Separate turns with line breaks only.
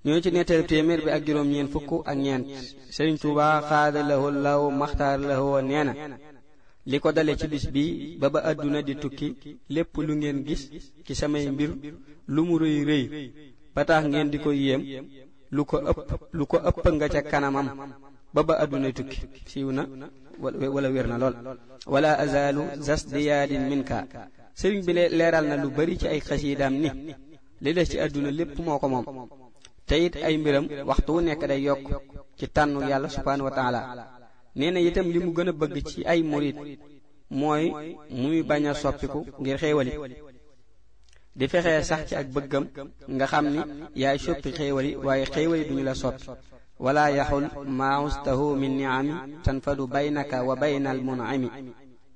ñoo ci nettali téeméer bi ak juróom ñeent fukk ak ñeent Sëriñ Tuubaa xaada lahu law maxtaar lahu neena li ko dale ci bis bi ba àdduna di tukki lépp lu ngeen gis ci samay mbir lu mu rëy rëy ba tax ngeen di ko yéem lu ko ëpp nga ca kanamam ba àdduna tukki siiw na wala wér na lool wala azalu zas diyaadin minka sëriñ bi leeral na lu bari ci ay xasiidaam ni li des ci àdduna lépp moo ko moom te it ay mbiram waxtu wu nekk day yokk ci tànnu yàlla subhaanahu wa taala nee na itam li mu gën a bëgg ci ay murit mooy muy bañ a soppiku ngir xéewali di fexee sax ci ak bëggam nga xam ni yaay soppi xéewali waaye xéewali duñu la soppi wala yaxul maahustahu min niami tanfadu baynaka wa bayna al mun'ami